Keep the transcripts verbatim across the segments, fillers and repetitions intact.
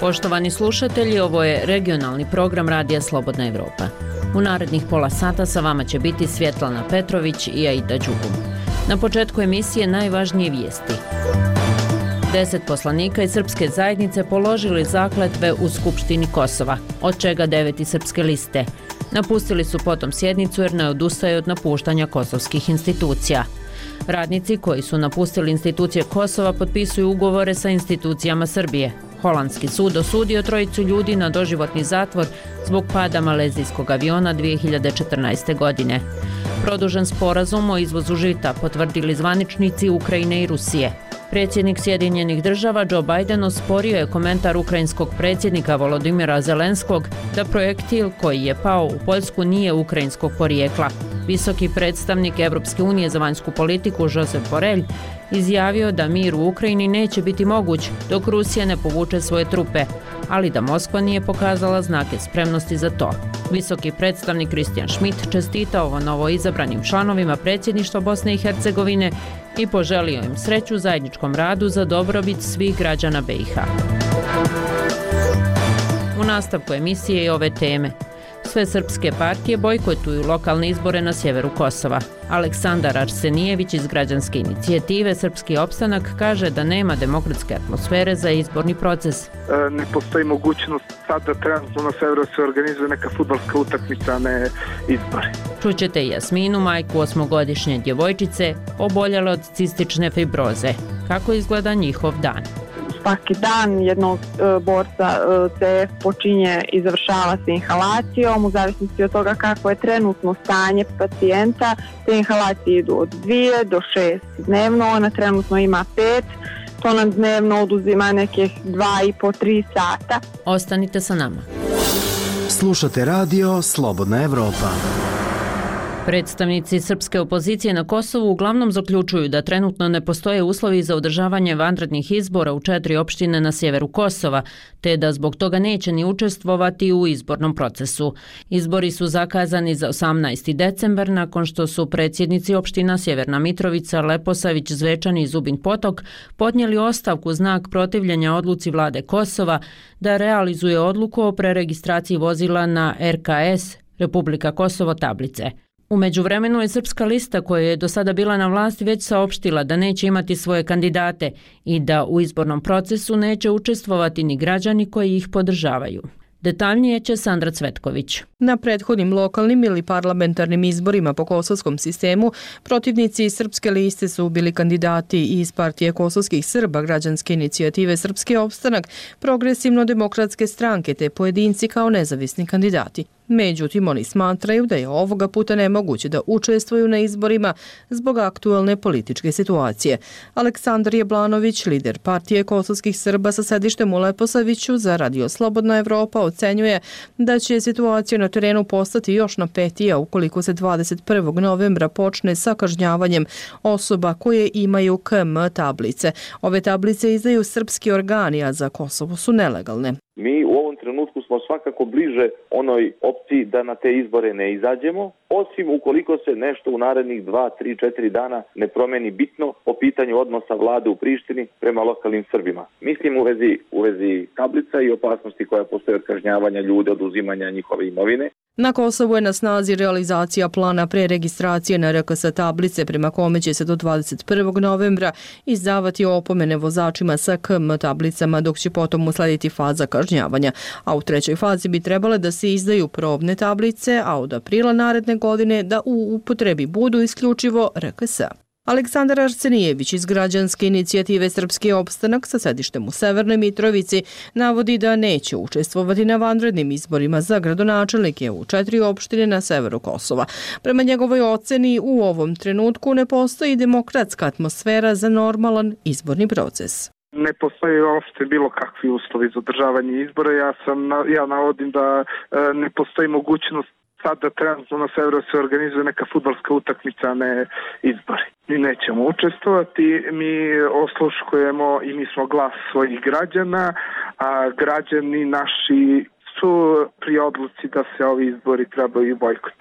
Poštovani slušatelji, ovo je regionalni program Radija Slobodna Evropa. U narednih pola sata sa vama će biti Svjetlana Petrović i Aida Đugum. Na početku emisije najvažnije vijesti. Deset poslanika iz srpske zajednice položili zakletve u Skupštini Kosova, od čega devet iz srpske liste. Napustili su potom sjednicu jer ne odustaju od napuštanja kosovskih institucija. Radnici koji su napustili institucije Kosova potpisuju ugovore sa institucijama Srbije. Holandski sud osudio trojicu ljudi na doživotni zatvor zbog pada malezijskog aviona dvije hiljade četrnaeste. godine. Produžen sporazum o izvozu žita potvrdili zvaničnici Ukrajine i Rusije. Predsjednik Sjedinjenih država Joe Biden osporio je komentar ukrajinskog predsjednika Volodymyra Zelenskog da projektil koji je pao u Poljsku nije ukrajinskog porijekla. Visoki predstavnik Evropske unije za vanjsku politiku Josep Borrell izjavio da mir u Ukrajini neće biti moguć dok Rusija ne povuče svoje trupe, ali da Moskva nije pokazala znake spremnosti za to. Visoki predstavnik Christian Schmidt čestitao ovo novo izabranim članovima predsjedništva Bosne i Hercegovine i poželio im sreću u zajedničkom radu za dobrobit svih građana B i H. U nastavku emisije i ove teme. Sve srpske partije bojkotuju lokalne izbore na sjeveru Kosova. Aleksandar Arsenijević iz građanske inicijative Srpski opstanak kaže da nema demokratske atmosfere za izborni proces. E, ne postoji mogućnost sad da trenutno na severu se organizuje neka fudbalska utakmica, a ne izbori. Čućete Jasminu, majku osmogodišnje djevojčice, oboljele od cistične fibroze. Kako izgleda njihov dan? Svaki dan jednog e, borca e, C F počinje i završava se inhalacijom u zavisnosti od toga kako je trenutno stanje pacijenta. Te inhalacije idu od dvije do šest dnevno, ona trenutno ima pet, to nam dnevno oduzima nekih dva i po, tri sata. Ostanite sa nama. Slušate radio Slobodna Evropa. Predstavnici srpske opozicije na Kosovu uglavnom zaključuju da trenutno ne postoje uslovi za održavanje vanrednih izbora u četiri opštine na sjeveru Kosova, te da zbog toga neće ni učestvovati u izbornom procesu. Izbori su zakazani za osamnaesti decembar nakon što su predsjednici opština Sjeverna Mitrovica, Leposavić, Zvečan i Zubin Potok podnijeli ostavku znak protivljenja odluci vlade Kosova da realizuje odluku o preregistraciji vozila na R K S Republika Kosovo tablice. U međuvremenu je srpska lista koja je do sada bila na vlasti već saopštila da neće imati svoje kandidate i da u izbornom procesu neće učestvovati ni građani koji ih podržavaju. Detaljnije će Sandra Cvetković. Na prethodnim lokalnim ili parlamentarnim izborima po kosovskom sistemu protivnici srpske liste su bili kandidati iz partije kosovskih Srba, građanske inicijative Srpski opstanak, progresivno-demokratske stranke te pojedinci kao nezavisni kandidati. Međutim, oni smatraju da je ovoga puta nemoguće da učestvuju na izborima zbog aktualne političke situacije. Aleksandar Jablanović, lider partije kosovskih Srba sa sedištem u Leposaviću za Radio Slobodna Evropa, ocenjuje da će situacija na terenu postati još napetija ukoliko se dvadeset prvog novembra počne sa kažnjavanjem osoba koje imaju K M tablice. Ove tablice izdaju srpski organi, a za Kosovo su nelegalne. Mi u ovom trenutku smo svakako bliže onoj opciji da na te izbore ne izađemo, osim ukoliko se nešto u narednih dva, tri, četiri dana ne promeni bitno po pitanju odnosa vlade u Prištini prema lokalnim Srbima. Mislim u vezi, u vezi tablica i opasnosti koja postoje od kažnjavanja ljude, oduzimanja njihove imovine. Na Kosovu je na snazi realizacija plana preregistracije na R K S tablice prema kome će se do dvadeset prvog novembra izdavati opomene vozačima sa K M tablicama, dok će potom uslediti faza kažnjavanja. A u trećoj fazi bi trebale da se izdaju probne tablice, a od aprila naredne godine da u upotrebi budu isključivo R K S. Aleksandar Arsenijević iz građanske inicijative Srpski opstanak sa sedištem u Severnoj Mitrovici navodi da neće učestvovati na vanrednim izborima za gradonačelnike u četiri opštine na severu Kosova. Prema njegovoj oceni u ovom trenutku ne postoji demokratska atmosfera za normalan izborni proces. Ne postoji uopšte bilo kakvi uslovi za održavanje izbora. Ja sam ja navodim da e, ne postoji mogućnost sad da trenutno na severu se organizuje neka fudbalska utakmica, a ne izbori. Mi nećemo učestvovati, mi osluškujemo i mi smo glas svojih građana, a građani naši su pri odluci da se ovi izbori trebaju bojkotovati.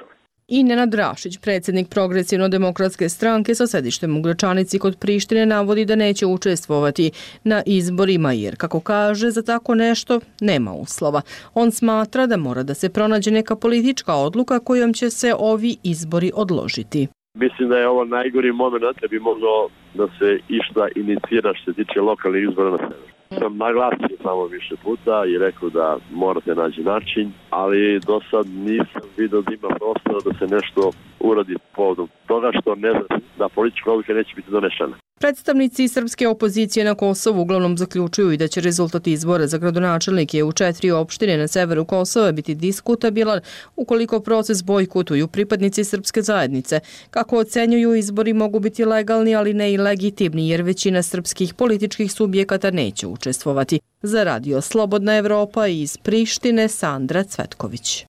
I Nenad Rašić, predsjednik Progresivno-demokratske stranke sa sedištem u Gračanici kod Prištine, navodi da neće učestvovati na izborima jer, kako kaže, za tako nešto nema uslova. On smatra da mora da se pronađe neka politička odluka kojom će se ovi izbori odložiti. Mislim da je ovo najgori moment da bi moglo da se išta inicira što se tiče lokalnih izbora na severu. Sam naglasio samo više puta i rekao da morate naći način, ali do sad nisam vidio da ima prostora da se nešto uradi povodom toga što ne znam da politička odluka neće biti donešena. Predstavnici srpske opozicije na Kosovu uglavnom zaključuju i da će rezultat izbora za gradonačelnike u četiri opštine na severu Kosova biti diskutabilan ukoliko proces bojkotuju pripadnici srpske zajednice. Kako ocenjuju, izbori mogu biti legalni, ali ne i legitimni, jer većina srpskih političkih subjekata neće učestvovati. Za Radio Slobodna Evropa iz Prištine, Sandra Cvetković.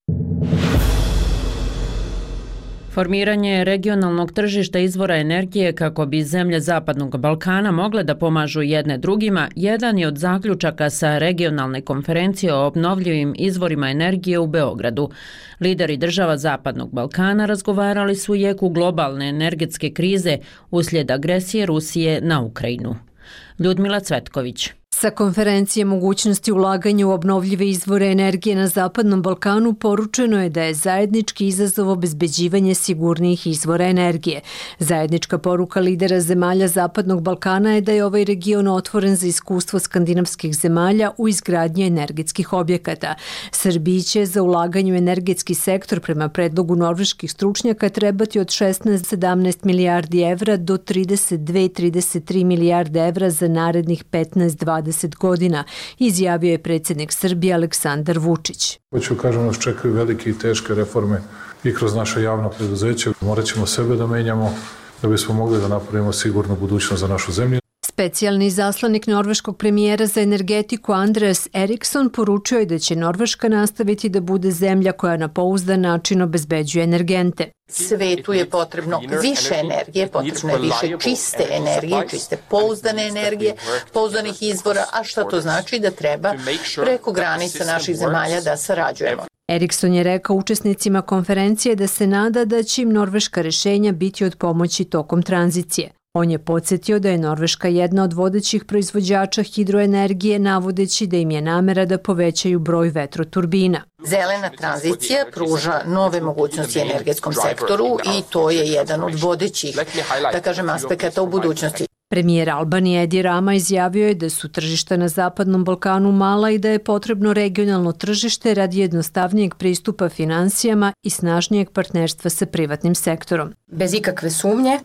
Formiranje regionalnog tržišta izvora energije kako bi zemlje Zapadnog Balkana mogle da pomažu jedne drugima, jedan je od zaključaka sa regionalne konferencije o obnovljivim izvorima energije u Beogradu. Lideri država Zapadnog Balkana razgovarali su u jeku globalne energetske krize uslijed agresije Rusije na Ukrajinu. Ljudmila Cvetković. Sa konferencije mogućnosti ulaganja u obnovljive izvore energije na Zapadnom Balkanu poručeno je da je zajednički izazov obezbeđivanje sigurnijih izvora energije. Zajednička poruka lidera zemalja Zapadnog Balkana je da je ovaj region otvoren za iskustvo skandinavskih zemalja u izgradnji energetskih objekata. Srbiji će za ulaganje u energetski sektor prema predlogu norveških stručnjaka trebati od šesnaest do sedamnaest milijardi evra do trideset dve do trideset tri milijarde evra za narednih petnaest do dvadeset godina, izjavio je predsjednik Srbije Aleksandar Vučić. Hoću kažem, nas čekaju velike i teške reforme i kroz naše javno preduzeće. Morat ćemo sebe da menjamo da bismo mogli da napravimo sigurnu budućnost za našu zemlju. Specijalni zaslanik norveškog premijera za energetiku Andreas Eriksson poručio je da će Norveška nastaviti da bude zemlja koja na pouzdan način obezbeđuje energente. Svetu je potrebno više energije, potrebno je više čiste energije, čiste pouzdane energije, pouzdanih izvora, a šta to znači? Da treba preko granica naših zemalja da sarađujemo. Eriksson je rekao učesnicima konferencije da se nada da će im norveška rješenja biti od pomoći tokom tranzicije. On je podsjetio da je Norveška jedna od vodećih proizvođača hidroenergije, navodeći da im je namera da povećaju broj vetroturbina. Zelena tranzicija pruža nove mogućnosti energetskom sektoru i to je jedan od vodećih, da kažem, aspekata u budućnosti. Premijer Albanije Edi Rama izjavio je da su tržišta na Zapadnom Balkanu mala i da je potrebno regionalno tržište radi jednostavnijeg pristupa financijama i snažnijeg partnerstva sa privatnim sektorom. Bez ikakve sumnje,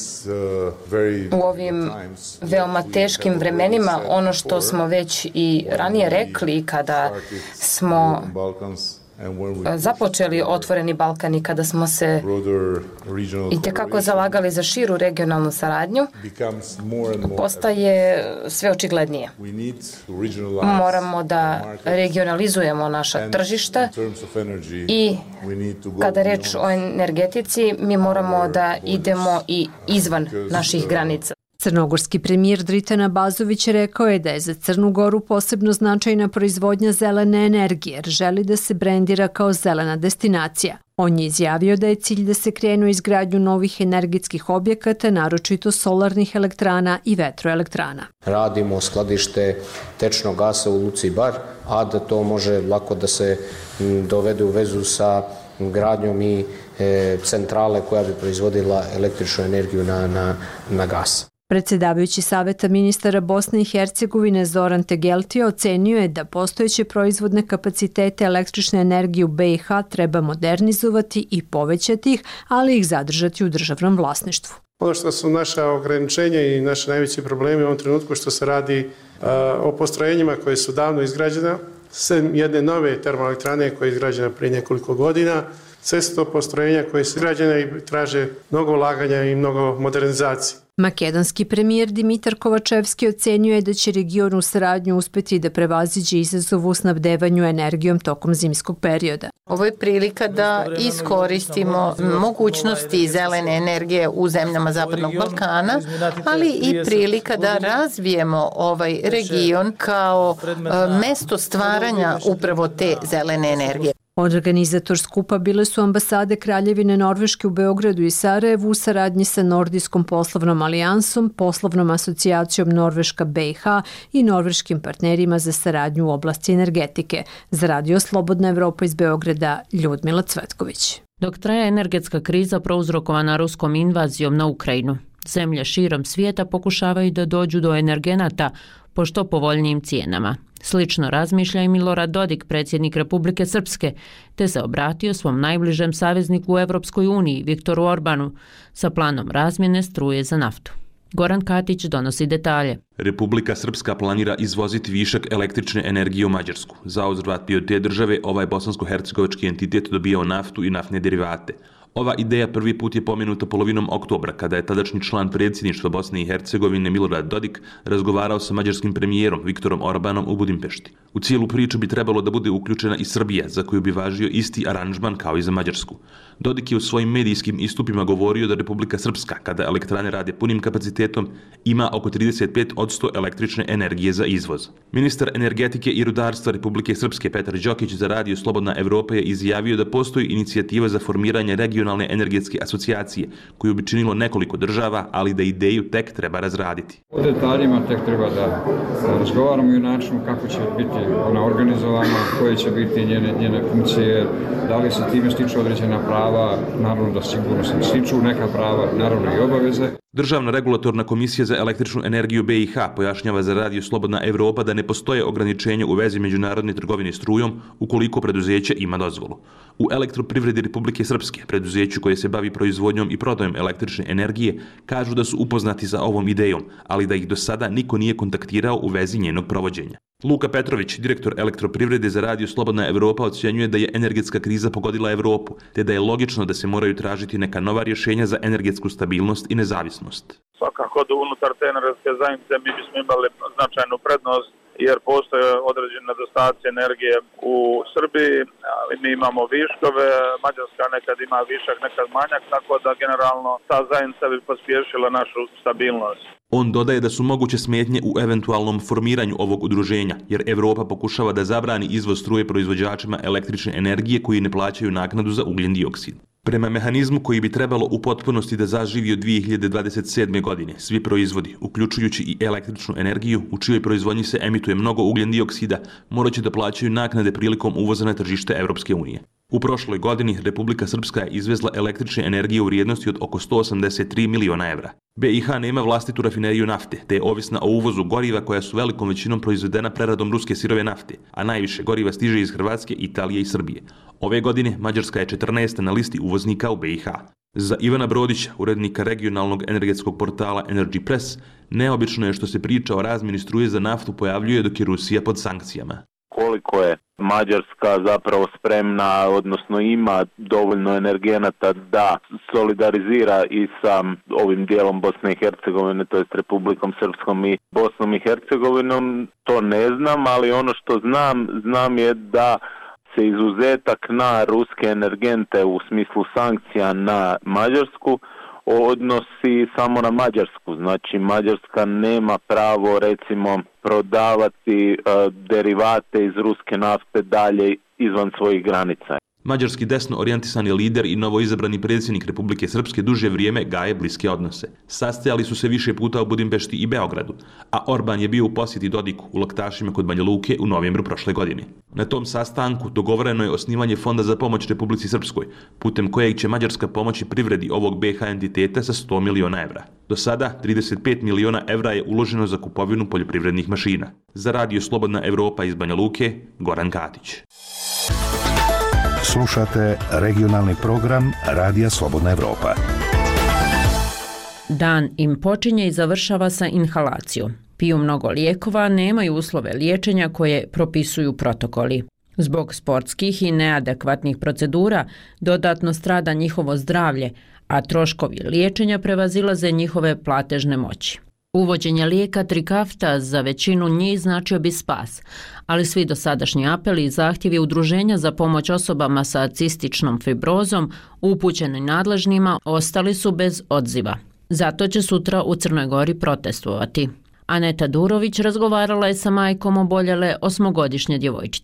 u ovim veoma teškim vremenima, ono što smo već i ranije rekli kada smo započeli Otvoreni Balkan i kada smo se i tekako zalagali za širu regionalnu saradnju, postaje sve očiglednije. Moramo da regionalizujemo naša tržišta i kada reč o energetici, mi moramo da idemo i izvan naših granica. Crnogorski premijer Dritan Abazović rekao je da je za Crnu Goru posebno značajna proizvodnja zelene energije jer želi da se brendira kao zelena destinacija. On je izjavio da je cilj da se krenu izgradnju novih energetskih objekata, naročito solarnih elektrana i vetroelektrana. Radimo skladište tečnog gasa u Luci Bar, a da to može lako da se dovede u vezu sa gradnjom i e, centrale koja bi proizvodila električnu energiju na, na, na gas. Predsjedavajući Saveta ministara Bosne i Hercegovine Zoran Tegeltija ocenio je da postojeće proizvodne kapacitete električne energije u be i ha treba modernizovati i povećati ih, ali ih zadržati u državnom vlasništvu. Ono što su naša ograničenja i naši najveći problemi u ovom trenutku što se radi uh, o postrojenjima koje su davno izgrađena, sem jedne nove termoelektrane koja je izgrađena prije nekoliko godina, sve su to postrojenja koje su izgrađene i traže mnogo ulaganja i mnogo modernizacije. Makedonski premijer Dimitar Kovačevski ocenio je da će region u saradnju uspeti da prevaziđe izazov u snabdevanju energijom tokom zimskog perioda. Ovo je prilika da iskoristimo mogućnosti zelene energije u zemljama Zapadnog Balkana, ali i prilika da razvijemo ovaj region kao mesto stvaranja upravo te zelene energije. Organizator skupa bile su ambasade Kraljevine Norveške u Beogradu i Sarajevu u saradnji sa Nordijskom poslovnom alijansom, poslovnom asocijacijom Norveška B i H i norveškim partnerima za saradnju u oblasti energetike. Za Radio Slobodna Evropa iz Beograda, Ljudmila Cvetković. Dok traje energetska kriza prouzrokovana ruskom invazijom na Ukrajinu, zemlje širom svijeta pokušavaju da dođu do energenata po što povoljnijim cijenama. Slično razmišlja i Milorad Dodik, predsjednik Republike Srpske, te se obratio svom najbližem savezniku u Evropskoj uniji, Viktoru Orbanu, sa planom razmjene struje za naftu. Goran Katić donosi detalje. Republika Srpska planira izvoziti višak električne energije u Mađarsku. Za uzvrat bi od te države ovaj bosansko-hercegovački entitet dobijao naftu i naftne derivate. Ova ideja prvi put je pomenuta polovinom oktobra, kada je tadašnji član predsjedništva Bosne i Hercegovine Milorad Dodik razgovarao sa mađarskim premijerom Viktorom Orbanom u Budimpešti. U cijelu priču bi trebalo da bude uključena i Srbija, za koju bi važio isti aranžman kao i za Mađarsku. Dodik je u svojim medijskim istupima govorio da Republika Srpska, kada elektrane rade punim kapacitetom, ima oko trideset pet posto električne energije za izvoz. Ministar energetike i rudarstva Republike Srpske Petar Đokić za Radio Slobodna Evropa je izjavio da postoji inicijativa za formiranje regionalne energetske asocijacije, koju bi činilo nekoliko država, ali da ideju tek treba razraditi. O detaljima tek treba da razgovaramo i o načinu kako će biti ona organizovana, koje će biti njene, njene funkcije, da li se time stiču određena prava, naravno da sigurno se stiču neka prava, naravno i obaveze. Državna regulatorna komisija za električnu energiju B i H pojašnjava za Radio Slobodna Evropa da ne postoje ograničenja u vezi međunarodne trgovine strujom ukoliko preduzeće ima dozvolu. U Elektroprivredi Republike Srpske, preduzeću koje se bavi proizvodnjom i prodajom električne energije, kažu da su upoznati sa ovom idejom, ali da ih do sada niko nije kontaktirao u vezi njenog provođenja. Luka Petrović, direktor Elektroprivrede za Radio Slobodna Evropa, ocjenjuje da je energetska kriza pogodila Evropu, te da je logično da se moraju tražiti neka nova rješenja za energetsku stabilnost i nezavisnost. Svakako da unutar te energetske zajednice mi bismo imali značajnu prednost, jer postoje određene nedostaci energije u Srbiji, ali mi imamo viškove, Mađarska nekad ima višak, nekad manjak, tako da generalno ta zajednica bi pospješila našu stabilnost. On dodaje da su moguće smetnje u eventualnom formiranju ovog udruženja, jer Evropa pokušava da zabrani izvoz struje proizvođačima električne energije koji ne plaćaju naknadu za ugljen dioksid. Prema mehanizmu koji bi trebalo u potpunosti da zaživi od dvije hiljade dvadeset sedme. godine, svi proizvodi, uključujući i električnu energiju, u čijoj proizvodnji se emituje mnogo ugljen dioksida, morat će da plaćaju naknade prilikom uvoza na tržište Evropske unije. U prošloj godini Republika Srpska je izvezla električne energije u vrijednosti od oko sto osamdeset tri miliona evra. B i H nema vlastitu rafineriju nafte, te je ovisna o uvozu goriva koja su velikom većinom proizvedena preradom ruske sirove nafte, a najviše goriva stiže iz Hrvatske, Italije i Srbije. Ove godine Mađarska je četrnaesta na listi uvoznika u B i H. Za Ivana Brodića, urednika regionalnog energetskog portala Energy Press, neobično je što se priča o razmjeni struje za naftu pojavljuje dok je Rusija pod sankcijama. Koliko je Mađarska zapravo spremna, odnosno ima dovoljno energenata da solidarizira i sa ovim dijelom Bosne i Hercegovine, to jest Republikom Srpskom i Bosnom i Hercegovinom, to ne znam, ali ono što znam, znam je da se izuzetak na ruske energente u smislu sankcija na Mađarsku odnosi samo na Mađarsku. Znači Mađarska nema pravo recimo prodavati uh, derivate iz ruske nafte dalje izvan svojih granica. Mađarski desno orijentisani lider i novoizabrani predsjednik Republike Srpske duže vrijeme gaje bliske odnose. Sastajali su se više puta u Budimpešti i Beogradu, a Orban je bio u posjeti Dodiku u Laktašima kod Banja Luke u novembru prošle godine. Na tom sastanku dogovoreno je osnivanje Fonda za pomoć Republici Srpskoj, putem kojeg će Mađarska pomoći privredi ovog B i H entiteta sa sto miliona evra. Do sada trideset pet miliona evra je uloženo za kupovinu poljoprivrednih mašina. Za Radio Slobodna Evropa iz Banja Luke, Goran Katić. Slušate regionalni program Radija Slobodna Evropa. Dan im počinje i završava sa inhalacijom. Piju mnogo lijekova, nemaju uslove liječenja koje propisuju protokoli. Zbog sportskih i neadekvatnih procedura dodatno strada njihovo zdravlje, a troškovi liječenja prevazilaze njihove platežne moći. Uvođenje lijeka Trikafta za većinu njih značio bi spas, ali svi dosadašnji apeli i zahtjevi udruženja za pomoć osobama sa cističnom fibrozom upućeni nadležnima ostali su bez odziva. Zato će sutra u Crnoj Gori protestovati. Aneta Durović razgovarala je sa majkom oboljele osmogodišnje djevojčice.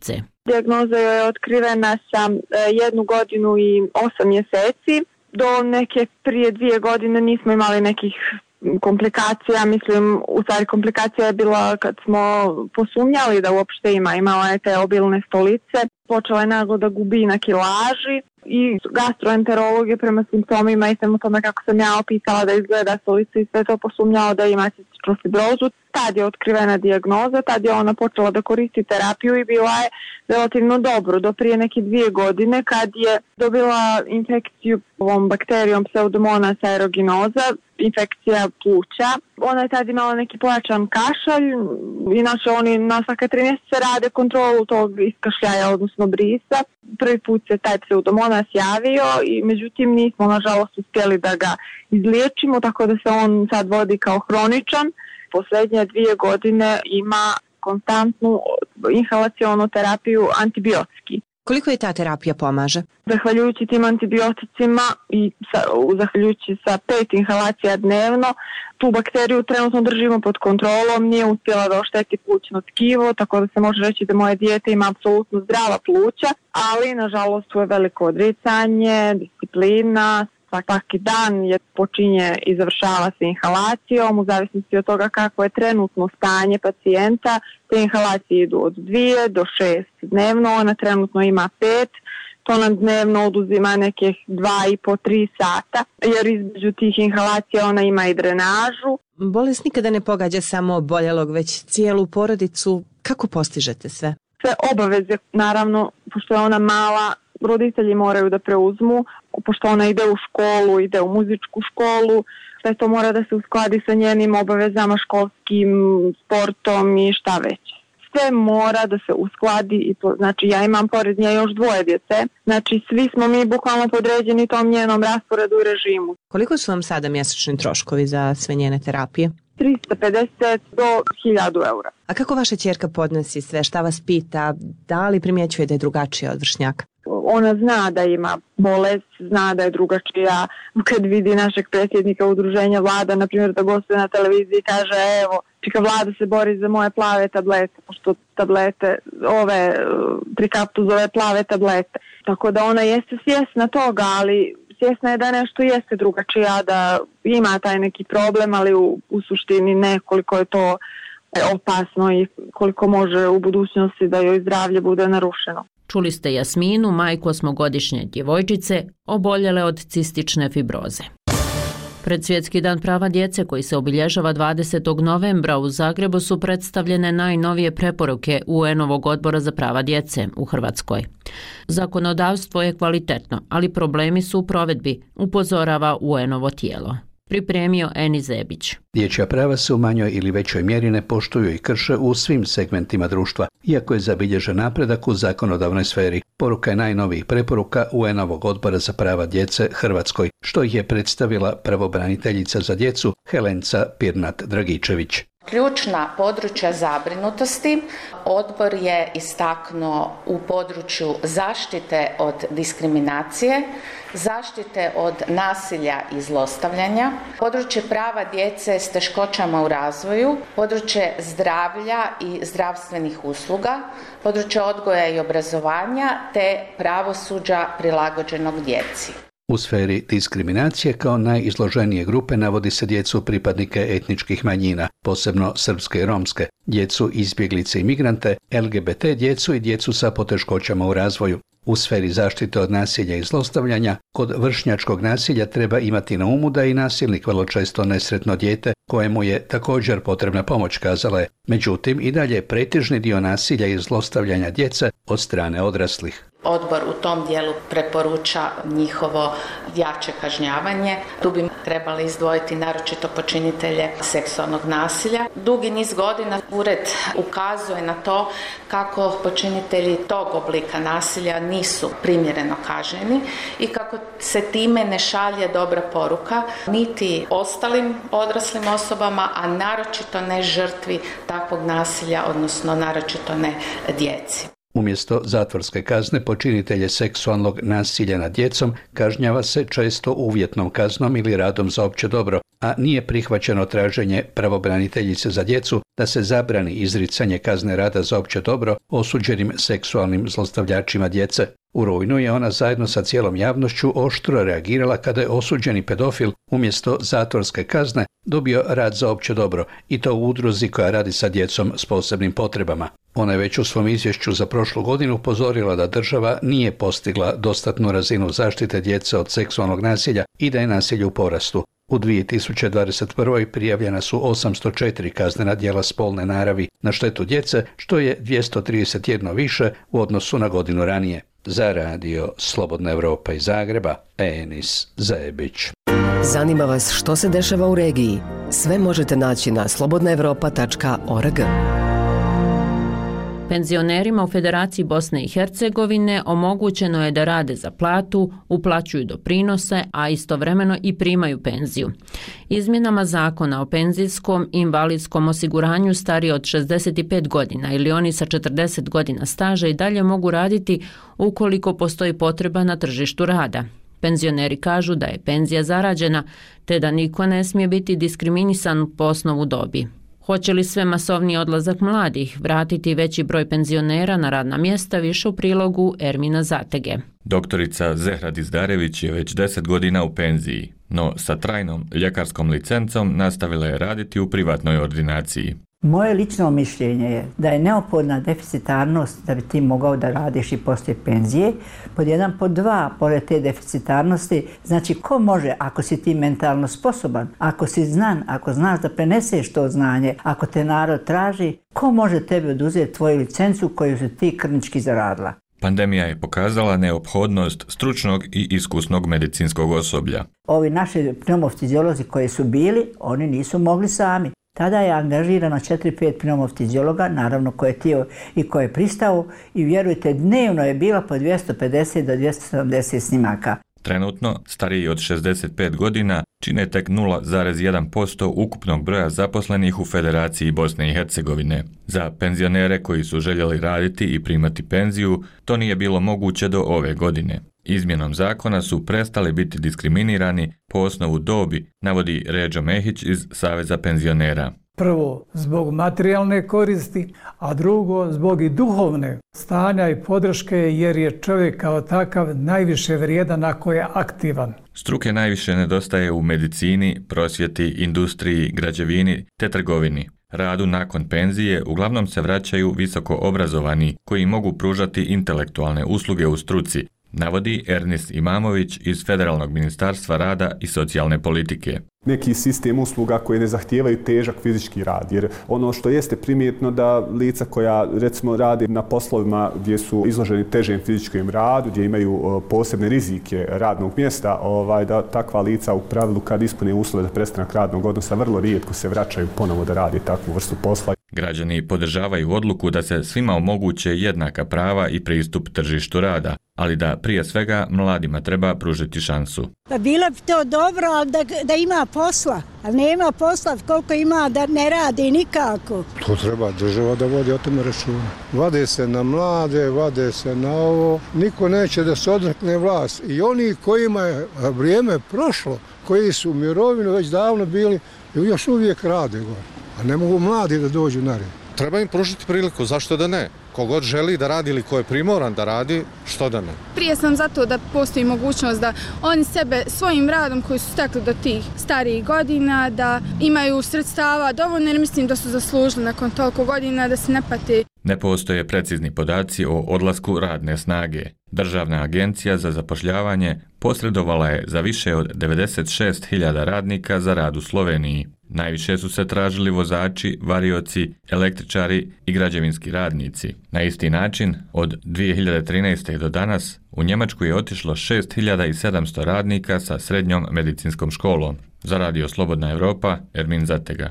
Dijagnoza je otkrivena sa jednu godinu i osam mjeseci. Do neke prije dvije godine nismo imali nekih komplikacija, mislim, u stvari komplikacija je bila kad smo posumnjali da uopšte ima, imala je te obilne stolice, počela je naglo da gubi na kilaži i gastroenterolog je prema simptomima i svemu tome kako sam ja opisala da izgleda stolica i sve to posumnjao da ima cističnu fibrozu. Tad je otkrivena dijagnoza, tad je ona počela da koristi terapiju i bila je relativno dobro do prije neke dvije godine kad je dobila infekciju ovom bakterijom Pseudomonas aeruginosa, infekcija pluća. Ona je tad imala neki pojačan kašalj, inače oni na svaka tri mjeseca rade kontrolu tog iskašljaja, odnosno brisa. Prvi put se taj Pseudomonas javio i međutim nismo nažalost uspjeli da ga izliječimo, tako da se on sad vodi kao hroničan. Posljednje dvije godine ima konstantnu inhalacionu terapiju antibiotski. Koliko je ta terapija pomaže? Zahvaljujući tim antibioticima i sa, zahvaljujući sa pet inhalacija dnevno, tu bakteriju trenutno držimo pod kontrolom, nije uspjela da ošteti plućno tkivo, tako da se može reći da moje dijete ima apsolutno zdrava pluća, ali nažalost tu je veliko odricanje, disciplina. Svaki dan je počinje i završava se inhalacijom, u zavisnosti od toga kako je trenutno stanje pacijenta. Te inhalacije idu od dvije do šest dnevno, ona trenutno ima pet, to nam dnevno oduzima nekih dva i po, tri sata, jer između tih inhalacija ona ima i drenažu. Bolest nikada ne pogađa samo oboljelog, već cijelu porodicu. Kako postižete sve? Sve obaveze, naravno, pošto je ona mala, roditelji moraju da preuzmu, pošto ona ide u školu, ide u muzičku školu, sve to mora da se uskladi sa njenim obavezama školskim, sportom i šta već. Sve mora da se uskladi i to, znači ja imam pored nje još dvoje djece, znači svi smo mi bukvalno podređeni tom njenom rasporedu i režimu. Koliko su vam sada mjesečni troškovi za sve njene terapije? trista pedeset do hiljadu eura. A kako vaša ćerka podnosi sve? Šta vas pita? Da li primjećuje da je drugačija od vršnjaka? Ona zna da ima bolest, zna da je drugačija. Kad vidi našeg predsjednika udruženja Vlada, na primjer, da gostuje na televiziji, kaže evo, čika Vlada se bori za moje plave tablete, pošto tablete, ove trikaptuzove plave tablete. Tako da ona jeste svjesna toga, ali svjesna je da nešto jeste drugačija, da ima taj neki problem, ali u, u suštini ne koliko je to opasno i koliko može u budućnosti da joj zdravlje bude narušeno. Čuli ste Jasminu, majku osmogodišnje djevojčice, oboljele od cistične fibroze. Pred Svjetski dan prava djece koji se obilježava dvadesetog novembra u Zagrebu su predstavljene najnovije preporuke U N-ovog odbora za prava djece u Hrvatskoj. Zakonodavstvo je kvalitetno, ali problemi su u provedbi, upozorava U N-ovo tijelo. Pripremio Eni Zebić. Dječja prava se u manjoj ili većoj mjeri ne poštuju i krše u svim segmentima društva, iako je zabilježen napredak u zakonodavnoj sferi. Poruka je najnovijih preporuka U N-ovog odbora za prava djece Hrvatskoj, što ih je predstavila pravobraniteljica za djecu Helenca Pirnat-Dragičević. Ključna područja zabrinutosti odbor je istaknuo u području zaštite od diskriminacije, zaštite od nasilja i zlostavljanja, područje prava djece s teškoćama u razvoju, područje zdravlja i zdravstvenih usluga, područje odgoja i obrazovanja te pravosuđa prilagođenog djeci. U sferi diskriminacije kao najizloženije grupe navodi se djecu pripadnike etničkih manjina, posebno srpske i romske, djecu izbjeglice i migrante, L G B T djecu i djecu sa poteškoćama u razvoju. U sferi zaštite od nasilja i zlostavljanja, kod vršnjačkog nasilja treba imati na umu da i nasilnik vrlo često nesretno dijete kojemu je također potrebna pomoć, kazala je. Međutim, i dalje je pretežni dio nasilja i zlostavljanja djece od strane odraslih. Odbor u tom dijelu preporuča njihovo jače kažnjavanje. Tu bi trebali izdvojiti naročito počinitelje seksualnog nasilja. Dugi niz godina ured ukazuje na to kako počinitelji tog oblika nasilja nisu primjereno kažnjeni i kako se time ne šalje dobra poruka niti ostalim odraslim osobama, a naročito ne žrtvi takvog nasilja, odnosno naročito ne djeci. Umjesto zatvorske kazne počinitelje seksualnog nasilja nad djecom kažnjava se često uvjetnom kaznom ili radom za opće dobro, a nije prihvaćeno traženje pravobraniteljice za djecu da se zabrani izricanje kazne rada za opće dobro osuđenim seksualnim zlostavljačima djece. U rujnu je ona zajedno sa cijelom javnošću oštro reagirala kada je osuđeni pedofil umjesto zatvorske kazne dobio rad za opće dobro, i to u udruzi koja radi sa djecom s posebnim potrebama. Ona je već u svom izvješću za prošlu godinu upozorila da država nije postigla dostatnu razinu zaštite djece od seksualnog nasilja i da je nasilje u porastu. U dvije tisuće dvadeset prvoj prijavljena su osamsto četiri kaznena djela spolne naravi na štetu djece, što je dvjesto trideset jedan više u odnosu na godinu ranije. Za radio Slobodna Evropa iz Zagreba, Enis Zajebić. Zanima vas što se dešava u regiji? Sve možete naći na slobodna evropa tačka org. Penzionerima u Federaciji Bosne i Hercegovine omogućeno je da rade za platu, uplaćuju doprinose, a istovremeno i primaju penziju. Izmjenama zakona o penzijskom i invalidskom osiguranju stariji od šezdeset pet godina ili oni sa četrdeset godina staža i dalje mogu raditi ukoliko postoji potreba na tržištu rada. Penzioneri kažu da je penzija zarađena, te da niko ne smije biti diskriminisan po osnovu dobi. Hoće li sve masovni odlazak mladih vratiti veći broj penzionera na radna mjesta, više u prilogu Ermina Zatege. Doktorica Zehra Dizdarević je već deset godina u penziji, no sa trajnom ljekarskom licencom nastavila je raditi u privatnoj ordinaciji. Moje lično mišljenje je da je neophodna deficitarnost da bi ti mogao da radiš i poslije penzije. Pod jedan, pod dva, pored te deficitarnosti, znači ko može, ako si ti mentalno sposoban, ako si znan, ako znaš da preneseš to znanje, ako te narod traži, ko može tebi oduzeti tvoju licencu koju si ti krvnički zaradila? Pandemija je pokazala neophodnost stručnog i iskusnog medicinskog osoblja. Ovi naši pneumofiziolozi koji su bili, oni nisu mogli sami. Tada je angažirano četiri pet pneumofiziologa, naravno ko je htio i ko je pristao, i vjerujte, dnevno je bilo po dvjesto pedeset do dvjesto sedamdeset snimaka. Trenutno, stariji od šezdeset pet godina čine tek nula zarez jedan posto ukupnog broja zaposlenih u Federaciji Bosne i Hercegovine. Za penzionere koji su željeli raditi i primati penziju, to nije bilo moguće do ove godine. Izmjenom zakona su prestali biti diskriminirani po osnovu dobi, navodi Ređo Mehić iz Saveza penzionera. Prvo, zbog materijalne koristi, a drugo, zbog i duhovne stanja i podrške, jer je čovjek kao takav najviše vrijedan ako je aktivan. Struke najviše nedostaje u medicini, prosvjeti, industriji, građevini te trgovini. Radu nakon penzije uglavnom se vraćaju visoko obrazovani koji mogu pružati intelektualne usluge u struci, navodi Ernest Imamović iz Federalnog ministarstva rada i socijalne politike. Neki sistem usluga koje ne zahtijevaju težak fizički rad, jer ono što jeste primjetno da lica koja recimo rade na poslovima gdje su izloženi težem fizičkom radu, gdje imaju posebne rizike radnog mjesta, ovaj, da takva lica u pravilu kad ispune uslove za prestanak radnog odnosa vrlo rijetko se vraćaju ponovo da radi takvu vrstu posla. Građani podržavaju odluku da se svima omoguće jednaka prava i pristup tržištu rada, ali da prije svega mladima treba pružiti šansu. Pa bilo bi to dobro, ali da, da ima posla, ali nema posla koliko ima da ne radi nikako. To treba država da vodi o tome računa. Vade se na mlade, vade se na ovo, niko neće da se odrekne vlast. I oni kojima je vrijeme prošlo, koji su u mirovinu već davno bili, još uvijek rade gore. A ne mogu mladi da dođu na red. Treba im pružiti priliku, zašto da ne? Kogod želi da radi ili ko je primoran da radi, što da ne? Prije sam zato da postoji mogućnost da oni sebe svojim radom koji su stekli do tih starijih godina, da imaju sredstava dovoljno, jer mislim da su zaslužili nakon toliko godina da se ne pati. Ne postoje precizni podaci o odlasku radne snage. Državna agencija za zapošljavanje posredovala je za više od devedeset šest hiljada radnika za rad u Sloveniji. Najviše su se tražili vozači, varioci, električari i građevinski radnici. Na isti način, od dvije hiljade trinaeste. do danas, u Njemačku je otišlo šest hiljada sedamsto radnika sa srednjom medicinskom školom. Za radio Slobodna Evropa, Ermin Zatega.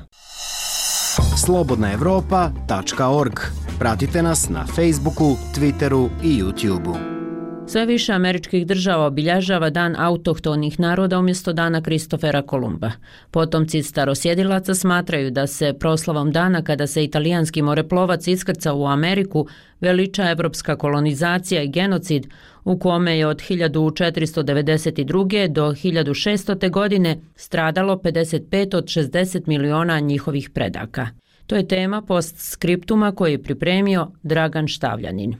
slobodna evropa tačka org. Pratite nas na Facebooku, Twitteru i YouTubeu. Sve više američkih država obilježava Dan autohtonih naroda umjesto Dana Kristofera Kolumba. Potomci starosjedilaca smatraju da se proslavom dana kada se italijanski moreplovac iskrcao u Ameriku veliča evropska kolonizacija i genocid u kome je od hiljadu četiristo devedeset druge. do hiljadu šestote. godine stradalo pedeset pet od šezdeset miliona njihovih predaka. To je tema postskriptuma koji je pripremio Dragan Štavljanin.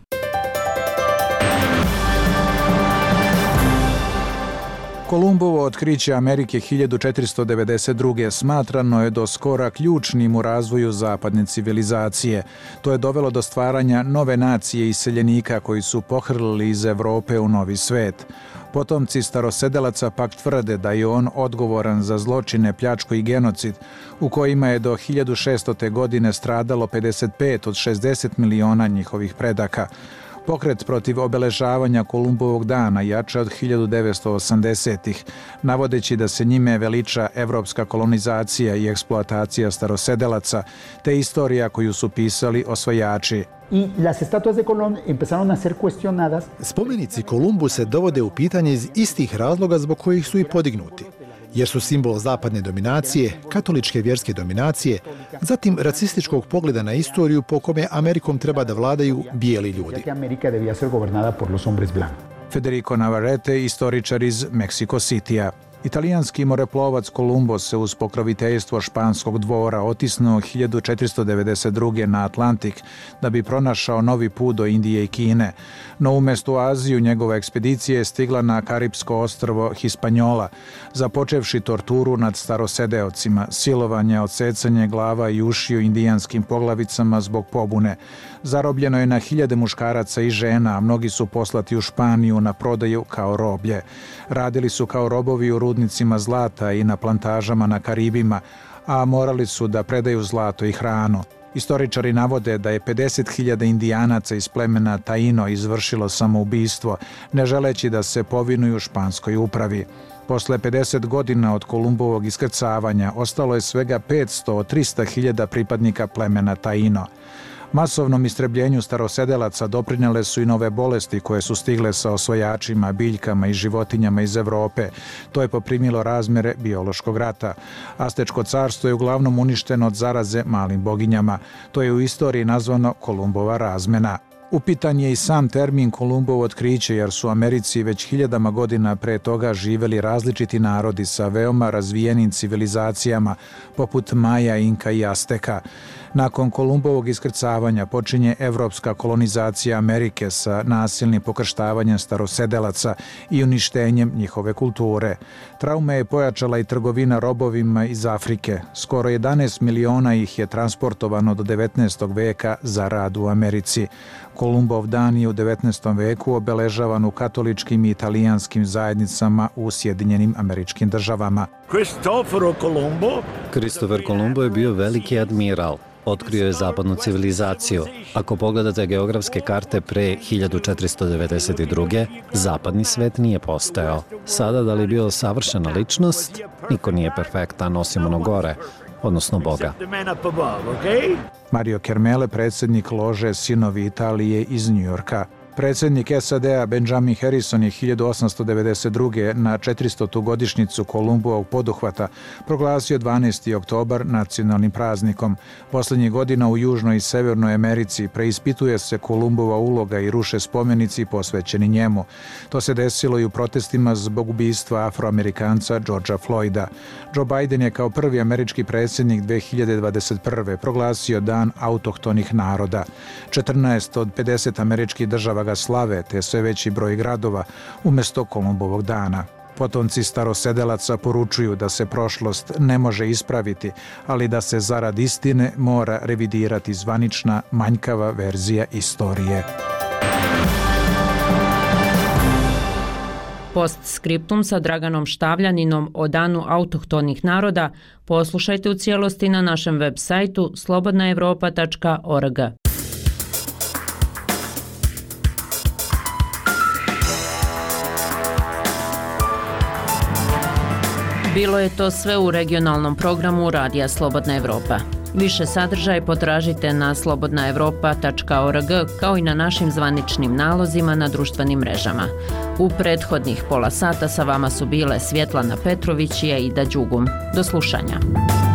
Kolumbovo otkriće Amerike hiljadu četiristo devedeset druge smatrano je do skora ključnim u razvoju zapadne civilizacije. To je dovelo do stvaranja nove nacije iseljenika koji su pohrlili iz Evrope u novi svet. Potomci starosedelaca pak tvrde da je on odgovoran za zločine, pljačku i genocid, u kojima je do hiljadu šeststote. godine stradalo pedeset pet od šezdeset miliona njihovih predaka. Pokret protiv obeležavanja Kolumbovog dana jača od hiljadu devetsto osamdesetih. navodeći da se njime veliča evropska kolonizacija i eksploatacija starosedelaca, te istorija koju su pisali osvajači. Spomenici Kolumbu se dovode u pitanje iz istih razloga zbog kojih su i podignuti, jer su simbol zapadne dominacije, katoličke vjerske dominacije, zatim racističkog pogleda na istoriju po kome Amerikom treba da vladaju bijeli ljudi. Federico Navarrete, istoričar iz Mexico Citya. Italijanski moreplovac Kolumbo se uz pokroviteljstvo španskog dvora otisnuo hiljadu četiristo devedeset druge. na Atlantik da bi pronašao novi put do Indije i Kine, no umjesto u Aziju njegova ekspedicija je stigla na Karipsko ostrvo Hispaniola, započevši torturu nad starosedeocima, silovanje, odsecanje glava i ušiju indijanskim poglavicama zbog pobune. Zarobljeno je na hiljade muškaraca i žena, a mnogi su poslati u Španiju na prodaju kao roblje. Radili su kao robovi u rudnicima zlata i na plantažama na Karibima, a morali su da predaju zlato i hranu. Istoričari navode da je pedeset hiljada indijanaca iz plemena Taino izvršilo samoubistvo, ne želeći da se povinuju španskoj upravi. Posle pedeset godina od Kolumbovog iskrcavanja ostalo je svega petsto od trista hiljada pripadnika plemena Taino. Masovnom istrebljenju starosedelaca doprinele su i nove bolesti koje su stigle sa osvajačima, biljkama i životinjama iz Evrope. To je poprimilo razmere biološkog rata. Astečko carstvo je uglavnom uništeno od zaraze malim boginjama. To je u istoriji nazvano Kolumbova razmena. Upitan je i sam termin Kolumbovo otkriće, jer su u Americi već hiljadama godina pre toga živeli različiti narodi sa veoma razvijenim civilizacijama, poput Maja, Inka i Azteka. Nakon Kolumbovog iskrcavanja počinje evropska kolonizacija Amerike sa nasilnim pokrštavanjem starosedelaca i uništenjem njihove kulture. Traume je pojačala i trgovina robovima iz Afrike. Skoro jedanaest miliona ih je transportovano do devetnaestog veka za rad u Americi. Kolumbov dan je u devetnaestom veku obeležavan u katoličkim i italijanskim zajednicama u Sjedinjenim Američkim Državama. Kristofer Kolumbo je bio veliki admiral. Otkrio je zapadnu civilizaciju. Ako pogledate geografske karte pre hiljadu četiristo devedeset druge. zapadni svet nije postojao. Sada, da li je bio savršena ličnost, niko nije perfektan osim ono gore, odnosno Boga. Mario Kermele, predsjednik lože Sinovi Italije iz Njujorka. Predsjednik S A D-a Benjamin Harrison je hiljadu osamsto devedeset druge. na četiristotu godišnjicu Kolumbovog poduhvata proglasio dvanaesti oktobar nacionalnim praznikom. Posljednjih godina u Južnoj i Severnoj Americi preispituje se Kolumbova uloga i ruše spomenici posvećeni njemu. To se desilo i u protestima zbog ubistva Afroamerikanca Georgea Floyda. Joe Biden je kao prvi američki predsjednik dve hiljade dvadeset prve. proglasio Dan autohtonih naroda. četrnaest od pedeset američkih država ga slave, te sve veći broj gradova umjesto Kolumbovog dana. Potomci starosedelaca poručuju da se prošlost ne može ispraviti, ali da se zarad istine mora revidirati zvanična manjkava verzija istorije. Postskriptum sa Draganom Štavljaninom o Danu autohtonih naroda poslušajte u cijelosti na našem web sajtu slobodna evropa tačka org. Bilo je to sve u regionalnom programu Radija Slobodna Evropa. Više sadržaj potražite na slobodna evropa tačka org kao i na našim zvaničnim nalozima na društvenim mrežama. U prethodnih pola sata sa vama su bile Svjetlana Petrović i Aida Đugum. Do slušanja.